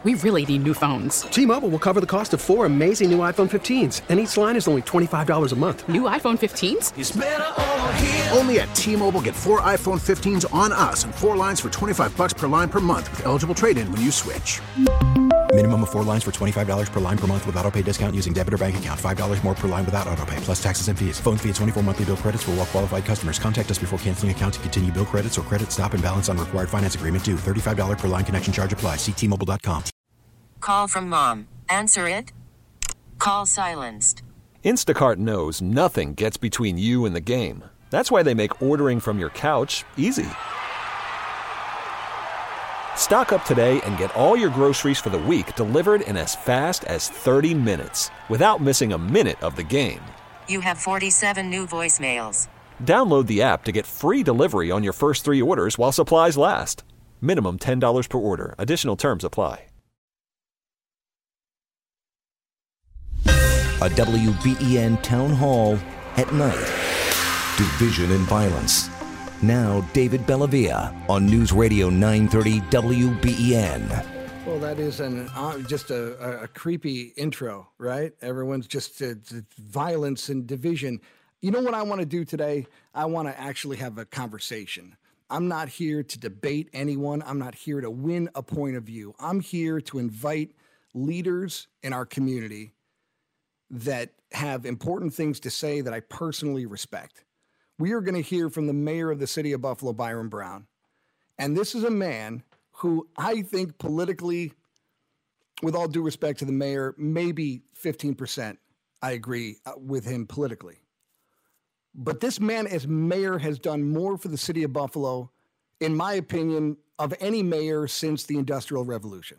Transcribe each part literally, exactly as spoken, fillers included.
We really need new phones. T-Mobile will cover the cost of four amazing new iPhone fifteens, and each line is only twenty-five dollars a month. New iPhone fifteens? It's better over here. Only at T-Mobile, get four iPhone fifteens on us and four lines for twenty-five dollars per line per month with eligible trade-in when you switch. Minimum of four lines for twenty-five dollars per line per month with autopay discount using debit or bank account. five dollars more per line without autopay, plus taxes and fees. Phone fee at twenty-four monthly bill credits for well-qualified customers. Contact us before canceling account to continue bill credits or credit stop and balance on required finance agreement due. thirty-five dollars per line connection charge applies. See T Mobile dot com. Call from mom. Answer it. Call silenced. Instacart knows nothing gets between you and the game. That's why they make ordering from your couch easy. Stock up today and get all your groceries for the week delivered in as fast as thirty minutes without missing a minute of the game. You have forty-seven new voicemails. Download the app to get free delivery on your first three orders while supplies last. Minimum ten dollars per order. Additional terms apply. A W B E N town hall at night. Division and violence. Now, David Bellavia on News Radio nine thirty W B E N. Well, that is an uh, just a, a, a creepy intro, right? Everyone's just uh, violence and division. You know what I want to do today? I want to actually have a conversation. I'm not here to debate anyone. I'm not here to win a point of view. I'm here to invite leaders in our community that have important things to say that I personally respect. We are going to hear from the mayor of the city of Buffalo, Byron Brown. And this is a man who I think politically, with all due respect to the mayor, maybe fifteen percent I agree with him politically. But this man as mayor has done more for the city of Buffalo, in my opinion, of any mayor since the Industrial Revolution.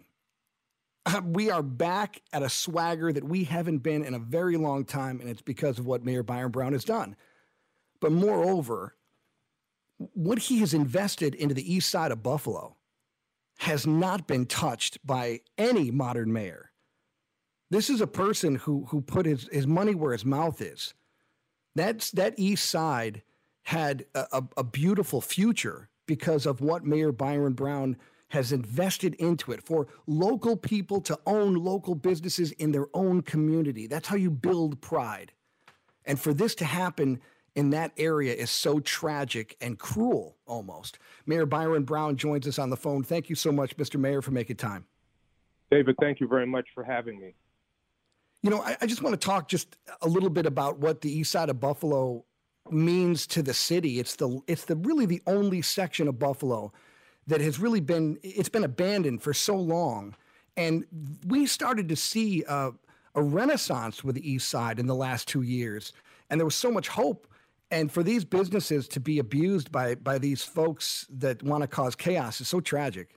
We are back at a swagger that we haven't been in a very long time, and it's because of what Mayor Byron Brown has done. But moreover, what he has invested into the east side of Buffalo has not been touched by any modern mayor. This is a person who who put his, his money where his mouth is. That's, that east side had a, a, a beautiful future because of what Mayor Byron Brown has invested into it, for local people to own local businesses in their own community. That's how you build pride. And for this to happen in that area is so tragic and cruel almost. Mayor Byron Brown joins us on the phone. Thank you so much, Mister Mayor, for making time. David, thank you very much for having me. You know, I, I just want to talk just a little bit about what the east side of Buffalo means to the city. It's the it's the really the only section of Buffalo that has really been, it's been abandoned for so long. And we started to see uh, a renaissance with the east side in the last two years. And there was so much hope. And for these businesses to be abused by, by these folks that want to cause chaos is so tragic.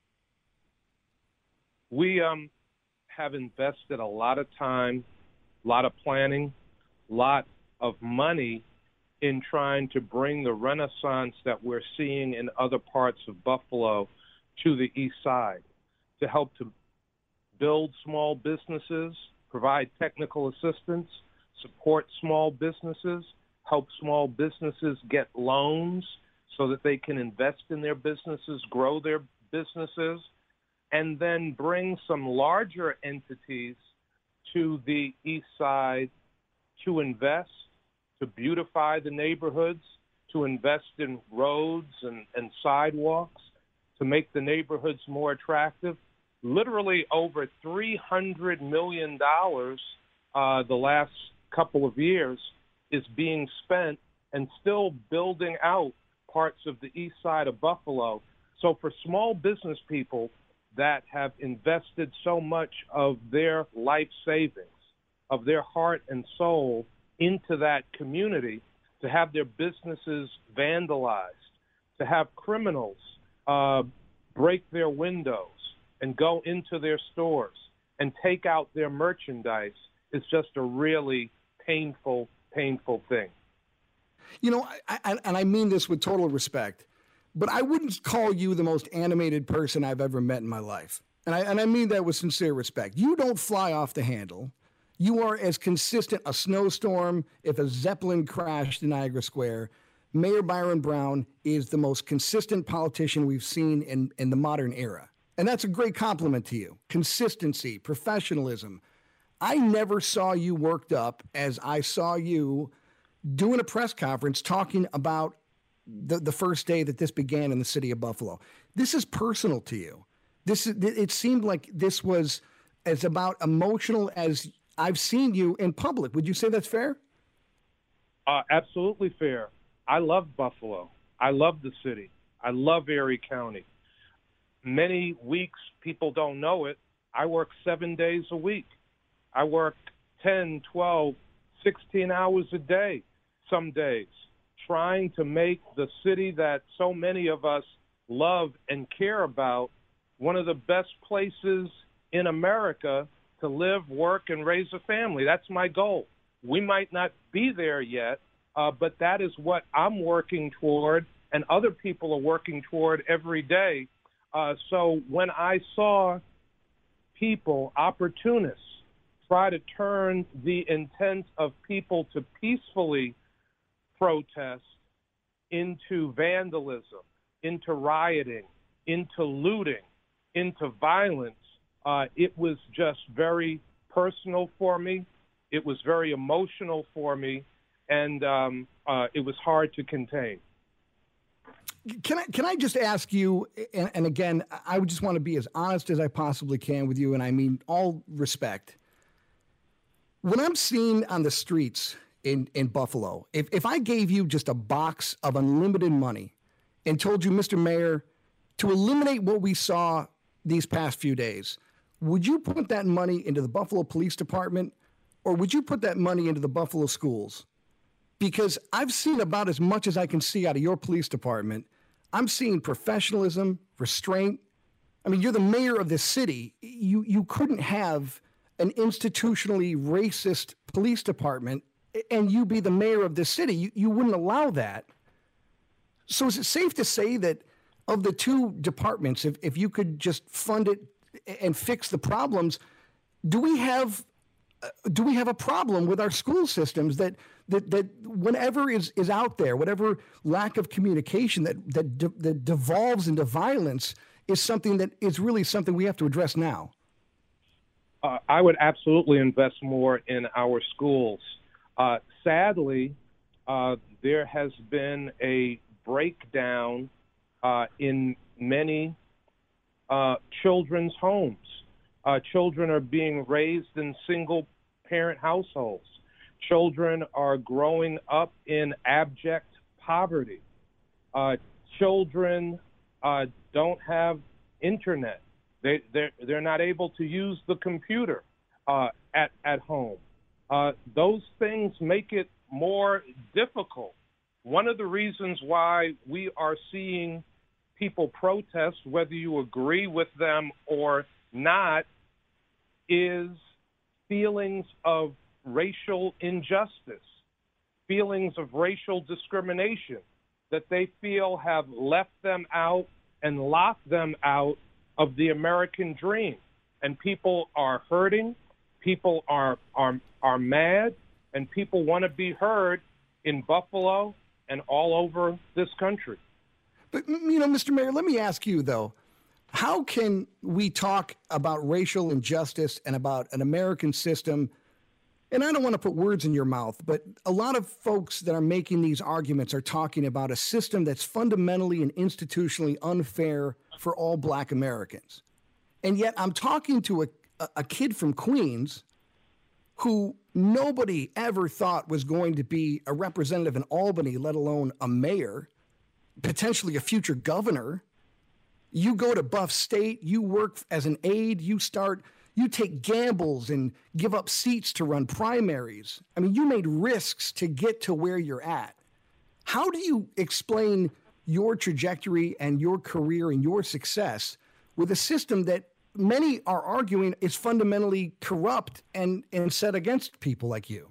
We um, have invested a lot of time, a lot of planning, a lot of money in trying to bring the renaissance that we're seeing in other parts of Buffalo to the east side, to help to build small businesses, provide technical assistance, support small businesses, help small businesses get loans so that they can invest in their businesses, grow their businesses, and then bring some larger entities to the east side to invest, to beautify the neighborhoods, to invest in roads and, and sidewalks, to make the neighborhoods more attractive. Literally over three hundred million dollars uh, the last couple of years is being spent and still building out parts of the east side of Buffalo. So for small business people that have invested so much of their life savings, of their heart and soul into that community, to have their businesses vandalized, to have criminals uh, break their windows and go into their stores and take out their merchandise is just a really painful, painful thing. You know, I, I, and I mean this with total respect, but I wouldn't call you the most animated person I've ever met in my life. And I, and I mean that with sincere respect. You don't fly off the handle. You are as consistent a snowstorm if a Zeppelin crashed in Niagara Square. Mayor Byron Brown is the most consistent politician we've seen in, in the modern era. And that's a great compliment to you. Consistency, professionalism. I never saw you worked up as I saw you doing a press conference talking about the, the first day that this began in the city of Buffalo. This is personal to you. This is, it seemed like this was as about emotional as I've seen you in public. Would you say that's fair? Uh, absolutely fair. I love Buffalo. I love the city. I love Erie County. Many weeks, people don't know it, I work seven days a week. I work ten, twelve, sixteen hours a day some days, trying to make the city that so many of us love and care about one of the best places in America to live, work, and raise a family. That's my goal. We might not be there yet, uh, but that is what I'm working toward, and other people are working toward every day. Uh, so when I saw people, opportunists, try to turn the intent of people to peacefully protest into vandalism, into rioting, into looting, into violence, uh, it was just very personal for me. It was very emotional for me, and um, uh, it was hard to contain. Can I can I just ask you, and, and again, I would just want to be as honest as I possibly can with you, and I mean all respect. When I'm seen on the streets in, in Buffalo, if, if I gave you just a box of unlimited money and told you, Mister Mayor, to eliminate what we saw these past few days, would you put that money into the Buffalo Police Department, or would you put that money into the Buffalo schools? Because I've seen about as much as I can see out of your police department. I'm seeing professionalism, restraint. I mean, you're the mayor of this city. You you couldn't have an institutionally racist police department and you be the mayor of this city. You, you wouldn't allow that. So is it safe to say that of the two departments, if, if you could just fund it and fix the problems, do we have uh, do we have a problem with our school systems that that that whatever is, is out there, whatever lack of communication that that, de- that devolves into violence is something that is really something we have to address now? Uh, I would absolutely invest more in our schools. Uh, sadly, uh, there has been a breakdown uh, in many uh, children's homes. Uh, children are being raised in single-parent households. Children are growing up in abject poverty. Uh, children uh, don't have internet. They, they're, they're not able to use the computer uh, at, at home. Uh, those things make it more difficult. One of the reasons why we are seeing people protest, whether you agree with them or not, is feelings of racial injustice, feelings of racial discrimination that they feel have left them out and locked them out of the American dream. And people are hurting, people are are are mad, and people want to be heard in Buffalo and all over this country. But, you know, Mister Mayor, let me ask you, though, how can we talk about racial injustice and about an American system? And I don't want to put words in your mouth, but a lot of folks that are making these arguments are talking about a system that's fundamentally and institutionally unfair for all Black Americans. And yet I'm talking to a, a kid from Queens who nobody ever thought was going to be a representative in Albany, let alone a mayor, potentially a future governor. You go to Buff State, you work as an aide, you start, you take gambles and give up seats to run primaries. I mean, you made risks to get to where you're at. How do you explain your trajectory and your career and your success with a system that many are arguing is fundamentally corrupt and, and set against people like you?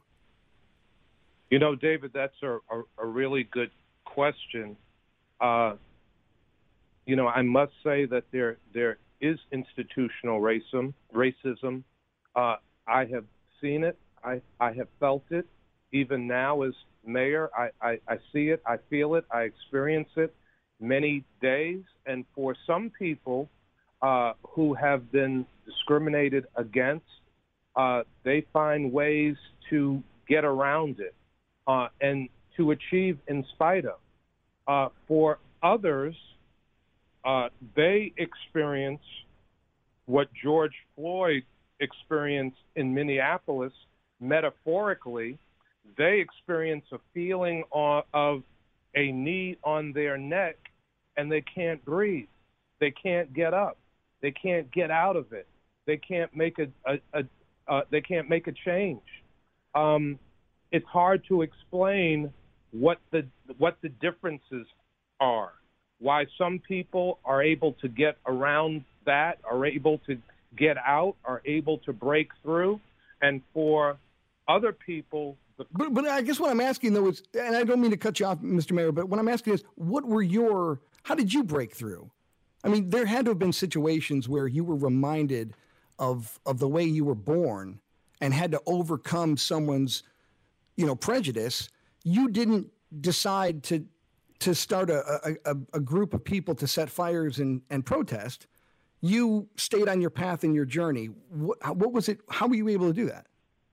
You know, David, that's a, a, a really good question. Uh, you know, I must say that there there is institutional racism. Racism. Uh, I have seen it. I, I have felt it. Even now as mayor, I, I, I see it. I feel it. I experience it many days. And for some people, uh, who have been discriminated against, uh, they find ways to get around it uh, and to achieve in spite of. Uh, for others, uh, they experience what George Floyd experienced in Minneapolis metaphorically. They experience a feeling of a knee on their neck, and they can't breathe. They can't get up. They can't get out of it. They can't make a, a, a uh, they can't make a change. Um, it's hard to explain what the what the differences are. Why some people are able to get around that, are able to get out, are able to break through, and for other people. The- but, but I guess what I'm asking though is, and I don't mean to cut you off, Mister Mayor, but what I'm asking is, what were your? How did you break through? I mean, there had to have been situations where you were reminded of of the way you were born and had to overcome someone's, you know, prejudice. You didn't decide to to start a, a, a group of people to set fires and, and protest. You stayed on your path in your journey. What, what was it? How were you able to do that?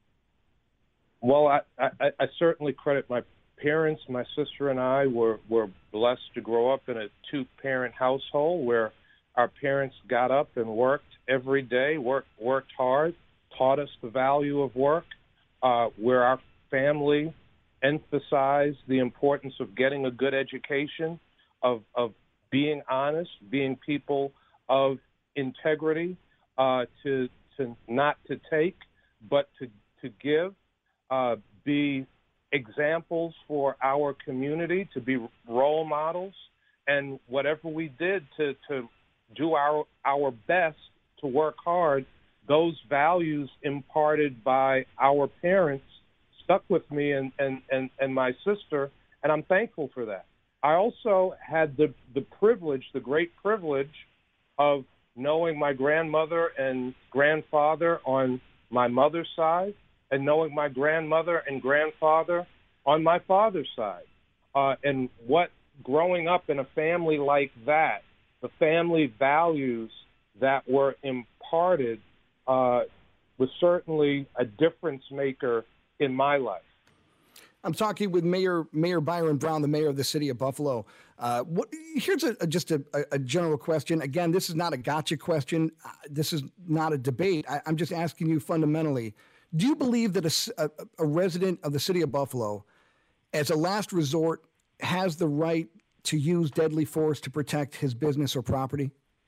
Well, I, I, I certainly credit my parents. My sister and I were, were blessed to grow up in a two-parent household where our parents got up and worked every day, worked, worked hard, taught us the value of work, uh, where our family emphasized the importance of getting a good education, of, of being honest, being people of integrity, uh, to to not to take, but to, to give, uh, be examples for our community, to be role models, and whatever we did to, to do our our best to work hard, those values imparted by our parents stuck with me and, and, and, and my sister, and I'm thankful for that. I also had the, the privilege, the great privilege of knowing my grandmother and grandfather on my mother's side and knowing my grandmother and grandfather on my father's side. Uh, and what growing up in a family like that, the family values that were imparted uh, was certainly a difference maker in my life. I'm talking with Mayor Mayor Byron Brown, the mayor of the city of Buffalo. Uh, what, here's a, a, just a, a general question. Again, this is not a gotcha question. Uh, this is not a debate. I, I'm just asking you fundamentally. Do you believe that a, a, a resident of the city of Buffalo, as a last resort, has the right to use deadly force to protect his business or property?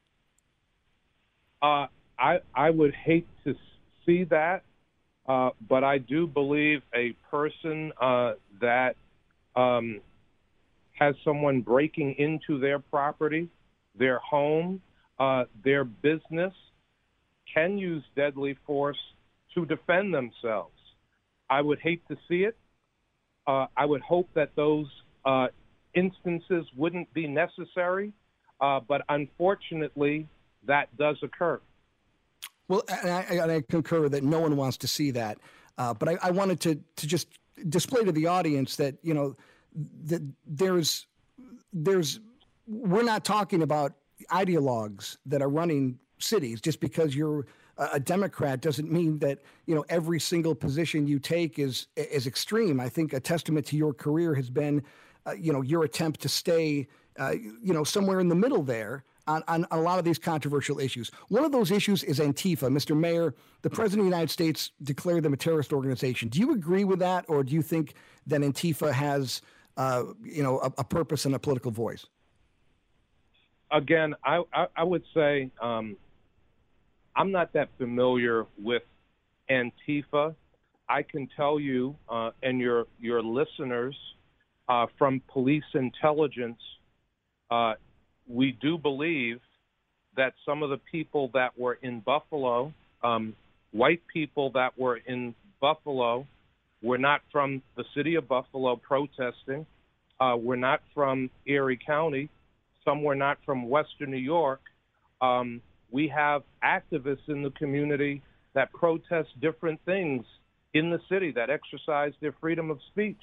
Uh, I I would hate to see that. Uh, but I do believe a person uh, that um, has someone breaking into their property, their home, uh, their business, can use deadly force to defend themselves. I would hate to see it. Uh, I would hope that those uh, instances wouldn't be necessary, uh, but unfortunately, that does occur. Well, and I, and I concur that no one wants to see that. Uh, but I, I wanted to to just display to the audience that, you know, that there's there's we're not talking about ideologues that are running cities. Just because you're a Democrat doesn't mean that, you know, every single position you take is is extreme. I think a testament to your career has been, uh, you know, your attempt to stay, uh, you know, somewhere in the middle there. On, on a lot of these controversial issues. One of those issues is Antifa. Mister Mayor, the President of the United States declared them a terrorist organization. Do you agree with that, or do you think that Antifa has, uh, you know, a, a purpose and a political voice? Again, I, I, I would say um, I'm not that familiar with Antifa. I can tell you uh, and your your listeners uh, from police intelligence, uh, we do believe that some of the people that were in Buffalo, um, white people that were in Buffalo, were not from the city of Buffalo protesting, uh, were not from Erie County, some were not from Western New York. Um, we have activists in the community that protest different things in the city, that exercise their freedom of speech.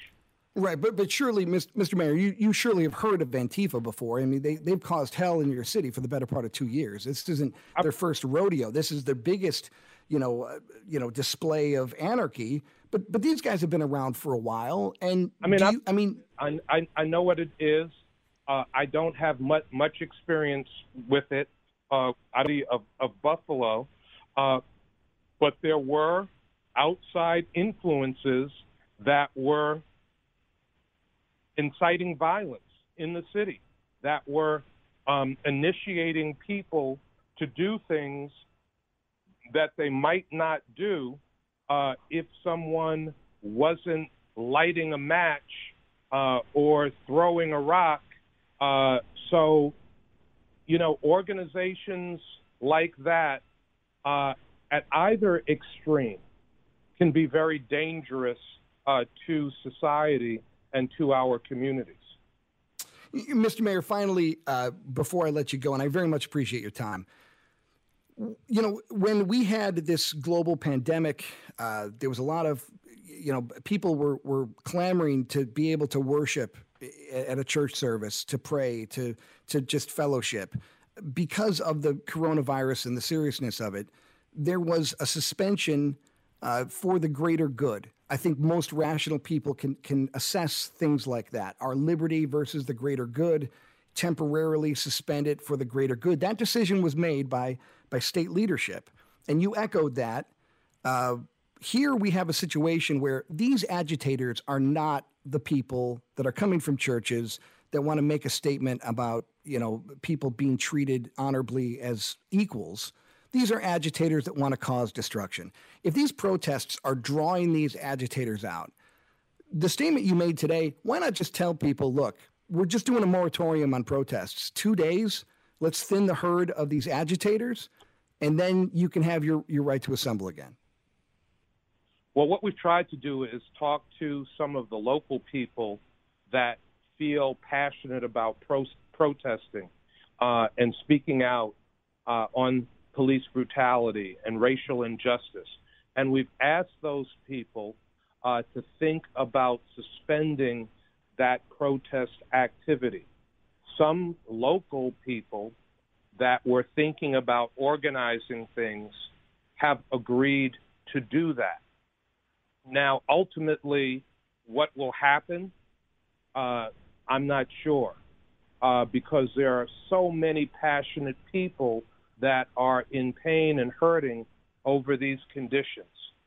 Right, but but surely, Mister Mayor, you, you surely have heard of Antifa before. I mean, they, they've caused hell in your city for the better part of two years. This isn't their first rodeo. This is their biggest, you know, uh, you know, display of anarchy. But but these guys have been around for a while. And I mean, you, I mean, I, I I know what it is. Uh, I don't have much much experience with it uh, out of of Buffalo, uh, but there were outside influences that were inciting violence in the city, that were um, initiating people to do things that they might not do uh, if someone wasn't lighting a match uh, or throwing a rock. Uh, so, you know, organizations like that uh, at either extreme can be very dangerous uh, to society and to our communities. Mister Mayor, finally, uh, before I let you go, and I very much appreciate your time, you know, when we had this global pandemic, uh, there was a lot of, you know, people were, were clamoring to be able to worship at a church service, to pray, to, to just fellowship. Because of the coronavirus and the seriousness of it, there was a suspension uh, for the greater good. I think most rational people can can assess things like that. Our liberty versus the greater good, temporarily suspend it for the greater good. That decision was made by by state leadership, and you echoed that. Uh, here we have a situation where these agitators are not the people that are coming from churches that want to make a statement about, you know, people being treated honorably as equals. These are agitators that want to cause destruction. If these protests are drawing these agitators out, the statement you made today, why not just tell people, look, we're just doing a moratorium on protests. Two days, let's thin the herd of these agitators, and then you can have your, your right to assemble again. Well, what we've tried to do is talk to some of the local people that feel passionate about pro- protesting uh, and speaking out uh, on police brutality and racial injustice. And we've asked those people uh, to think about suspending that protest activity. Some local people that were thinking about organizing things have agreed to do that. Now, ultimately, what will happen, uh, I'm not sure, uh, because there are so many passionate people that are in pain and hurting over these conditions.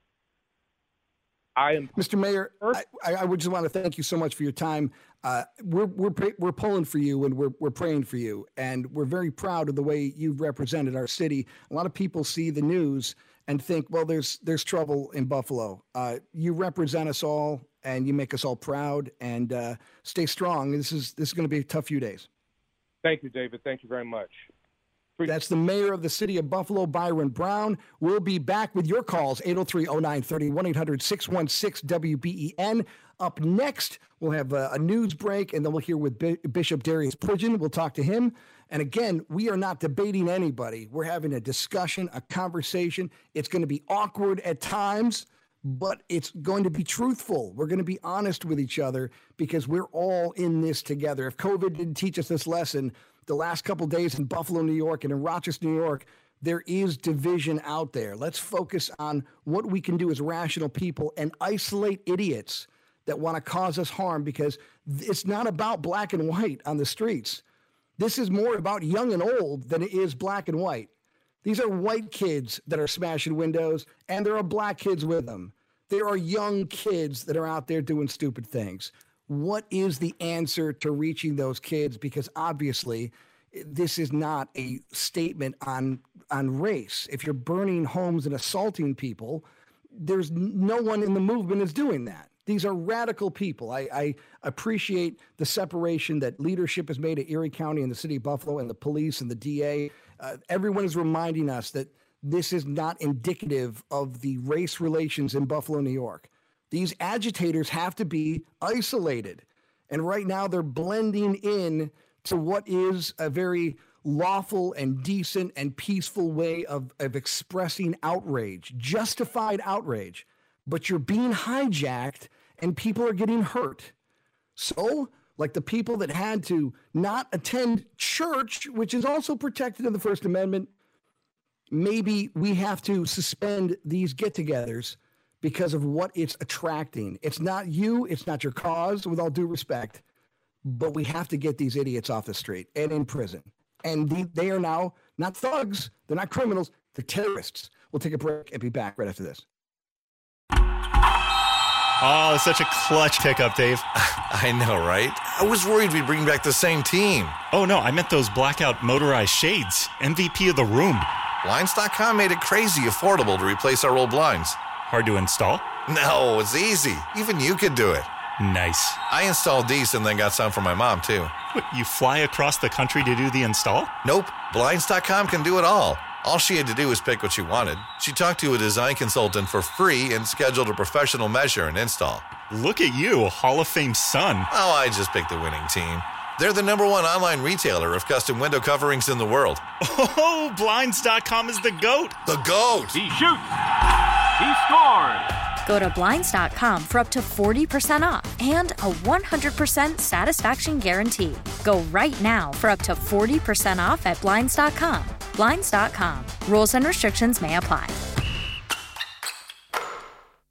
I am, Mister Mayor, I, I would just want to thank you so much for your time. Uh, we're we're we're pulling for you, and we're we're praying for you, and we're very proud of the way you've represented our city. A lot of people see the news and think, well, there's there's trouble in Buffalo. Uh, you represent us all, and you make us all proud. And uh, stay strong. This is this is going to be a tough few days. Thank you, David. Thank you very much. That's the mayor of the city of Buffalo, Byron Brown. We'll be back with your calls, eight oh three, oh nine three oh, one eight hundred, six one six, W B E N. Up next, we'll have a, a news break, and then we'll hear with B- Bishop Darius Pridgeon. We'll talk to him. And again, we are not debating anybody. We're having a discussion, a conversation. It's going to be awkward at times, but it's going to be truthful. We're going to be honest with each other because we're all in this together. If COVID didn't teach us this lesson, the last couple of days in Buffalo, New York, and in Rochester, New York, there is division out there. Let's focus on what we can do as rational people and isolate idiots that want to cause us harm, because it's not about black and white on the streets. This is more about young and old than it is black and white. These are white kids that are smashing windows, and there are black kids with them. There are young kids that are out there doing stupid things. What is the answer to reaching those kids? Because obviously, this is not a statement on on race. If you're burning homes and assaulting people, there's no one in the movement is doing that. These are radical people. I, I appreciate the separation that leadership has made at Erie County and the city of Buffalo and the police and the D A. Uh, everyone is reminding us that this is not indicative of the race relations in Buffalo, New York. These agitators have to be isolated. And right now they're blending in to what is a very lawful and decent and peaceful way of, of expressing outrage, justified outrage. But you're being hijacked and people are getting hurt. So, like the people that had to not attend church, which is also protected in the First Amendment, maybe we have to suspend these get-togethers because of what it's attracting. It's not you, it's not your cause, with all due respect, but we have to get these idiots off the street and in prison. And they, they are now not thugs, they're not criminals, they're terrorists. We'll take a break and be back right after this. Oh, such a clutch pickup, Dave. I know, right? I was worried we'd bring back the same team. Oh, no, I meant those blackout motorized shades. M V P of the room. Blinds dot com made it crazy affordable to replace our old blinds. Hard to install? No, it's easy. Even you could do it. Nice. I installed these and then got some for my mom, too. What, you fly across the country to do the install? Nope. Blinds dot com can do it all. All she had to do was pick what she wanted. She talked to a design consultant for free and scheduled a professional measure and install. Look at you, a Hall of Fame son. Oh, I just picked the winning team. They're the number one online retailer of custom window coverings in the world. Oh, Blinds dot com is the GOAT. The GOAT. He shoots. He scores. Go to Blinds dot com for up to forty percent off and a one hundred percent satisfaction guarantee. Go right now for up to forty percent off at Blinds dot com. Blinds dot com. Rules and restrictions may apply.